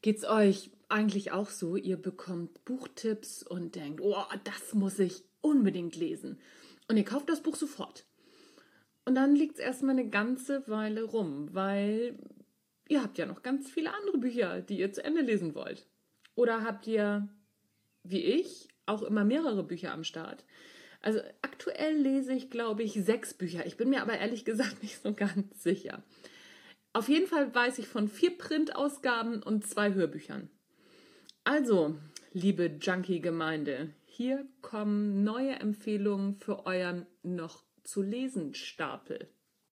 Geht's euch eigentlich auch so? Ihr bekommt Buchtipps und denkt, oh, das muss ich unbedingt lesen. Und ihr kauft das Buch sofort. Und dann liegt es erstmal eine ganze Weile rum, weil ihr habt ja noch ganz viele andere Bücher, die ihr zu Ende lesen wollt. Oder habt ihr, wie ich, auch immer mehrere Bücher am Start? Also aktuell lese ich, glaube ich, 6 Bücher. Ich bin mir aber ehrlich gesagt nicht so ganz sicher. Auf jeden Fall weiß ich von 4 Printausgaben und 2 Hörbüchern. Also, liebe Junkie-Gemeinde, hier kommen neue Empfehlungen für euren noch zu lesen Stapel.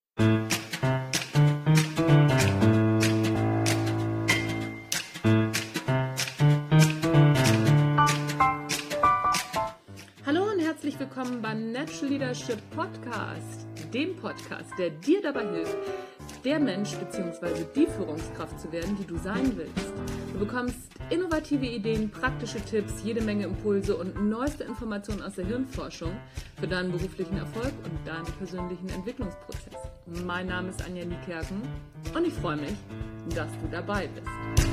Hallo und herzlich willkommen beim Natural Leadership Podcast, dem Podcast, der dir dabei hilft, der Mensch bzw. die Führungskraft zu werden, die du sein willst. Du bekommst innovative Ideen, praktische Tipps, jede Menge Impulse und neueste Informationen aus der Hirnforschung für deinen beruflichen Erfolg und deinen persönlichen Entwicklungsprozess. Mein Name ist Anja Niekerken und ich freue mich, dass du dabei bist.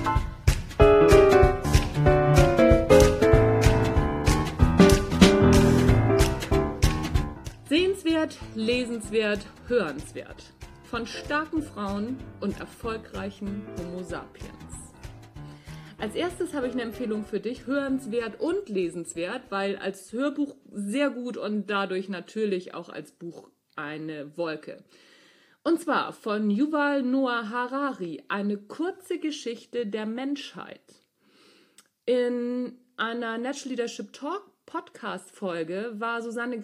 Sehenswert, lesenswert, hörenswert. Von starken Frauen und erfolgreichen Homo sapiens. Als erstes habe ich eine Empfehlung für dich, hörenswert und lesenswert, weil als Hörbuch sehr gut und dadurch natürlich auch als Buch eine Wolke. Und zwar von Yuval Noah Harari, eine kurze Geschichte der Menschheit. In einer Natural Leadership Talk Podcast-Folge war Susanne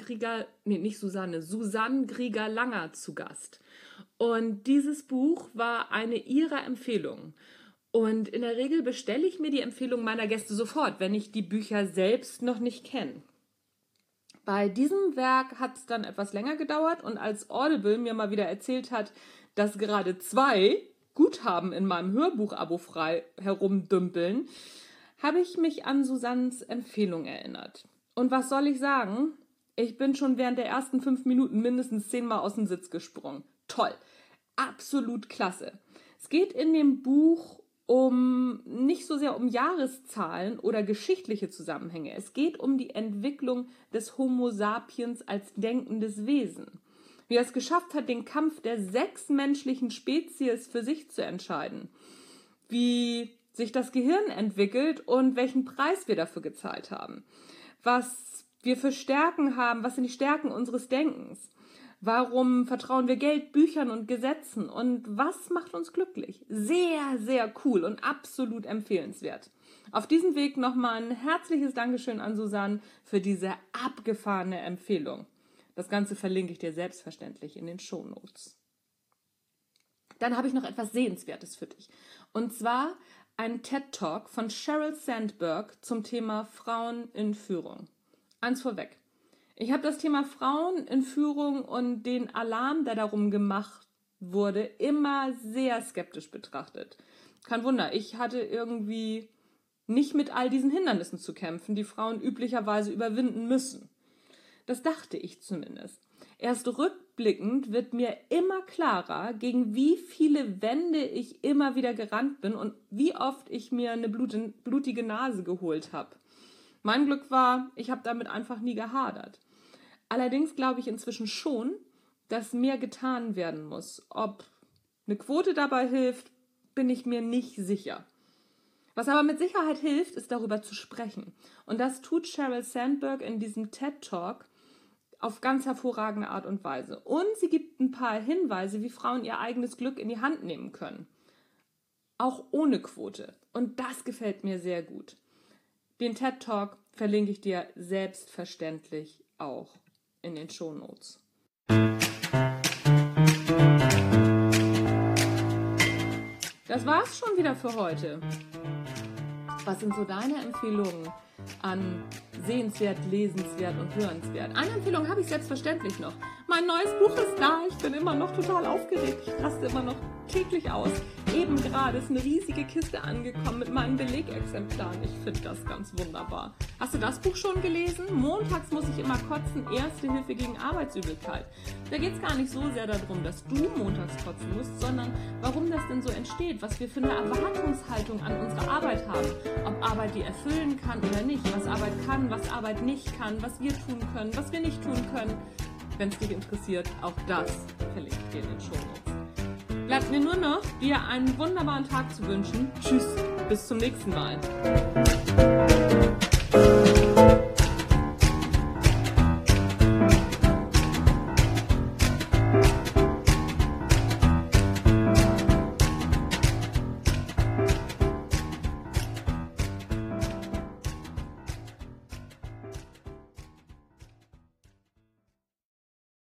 Grieger-Langer zu Gast. Und dieses Buch war eine ihrer Empfehlungen. Und in der Regel bestelle ich mir die Empfehlung meiner Gäste sofort, wenn ich die Bücher selbst noch nicht kenne. Bei diesem Werk hat es dann etwas länger gedauert und als Audible mir mal wieder erzählt hat, dass gerade 2 Guthaben in meinem Hörbuch-Abo frei herumdümpeln, habe ich mich an Susannes Empfehlung erinnert. Und was soll ich sagen? Ich bin schon während der ersten 5 Minuten mindestens 10 Mal aus dem Sitz gesprungen. Toll, absolut klasse. Es geht in dem Buch nicht so sehr um Jahreszahlen oder geschichtliche Zusammenhänge. Es geht um die Entwicklung des Homo sapiens als denkendes Wesen. Wie er es geschafft hat, den Kampf der 6 menschlichen Spezies für sich zu entscheiden. Wie sich das Gehirn entwickelt und welchen Preis wir dafür gezahlt haben. Was wir für Stärken haben, was sind die Stärken unseres Denkens? Warum vertrauen wir Geld, Büchern und Gesetzen? Und was macht uns glücklich? Sehr, sehr cool und absolut empfehlenswert. Auf diesem Weg nochmal ein herzliches Dankeschön an Susanne für diese abgefahrene Empfehlung. Das Ganze verlinke ich dir selbstverständlich in den Shownotes. Dann habe ich noch etwas Sehenswertes für dich. Und zwar ein TED-Talk von Sheryl Sandberg zum Thema Frauen in Führung. Eins vorweg. Ich habe das Thema Frauen in Führung und den Alarm, der darum gemacht wurde, immer sehr skeptisch betrachtet. Kein Wunder, ich hatte irgendwie nicht mit all diesen Hindernissen zu kämpfen, die Frauen üblicherweise überwinden müssen. Das dachte ich zumindest. Erst rückblickend wird mir immer klarer, gegen wie viele Wände ich immer wieder gerannt bin und wie oft ich mir eine blutige Nase geholt habe. Mein Glück war, ich habe damit einfach nie gehadert. Allerdings glaube ich inzwischen schon, dass mehr getan werden muss. Ob eine Quote dabei hilft, bin ich mir nicht sicher. Was aber mit Sicherheit hilft, ist darüber zu sprechen. Und das tut Sheryl Sandberg in diesem TED-Talk auf ganz hervorragende Art und Weise. Und sie gibt ein paar Hinweise, wie Frauen ihr eigenes Glück in die Hand nehmen können. Auch ohne Quote. Und das gefällt mir sehr gut. Den TED-Talk verlinke ich dir selbstverständlich auch in den Shownotes. Das war's schon wieder für heute. Was sind so deine Empfehlungen an sehenswert, lesenswert und hörenswert? Eine Empfehlung habe ich selbstverständlich noch. Mein neues Buch ist da. Ich bin immer noch total aufgeregt. Ich raste immer noch täglich aus. Eben gerade ist eine riesige Kiste angekommen mit meinen Belegexemplaren. Ich finde das ganz wunderbar. Hast du das Buch schon gelesen? Montags muss ich immer kotzen. Erste Hilfe gegen Arbeitsübelkeit. Da geht es gar nicht so sehr darum, dass du montags kotzen musst, sondern warum das denn so entsteht, was wir für eine Erwartungshaltung an unsere Arbeit haben, ob Arbeit die erfüllen kann oder nicht, was Arbeit kann, was Arbeit nicht kann, was wir tun können, was wir nicht tun können. Wenn es dich interessiert, auch das verlinke ich dir in den Shownotes. Bleibt mir nur noch, dir einen wunderbaren Tag zu wünschen. Tschüss, bis zum nächsten Mal.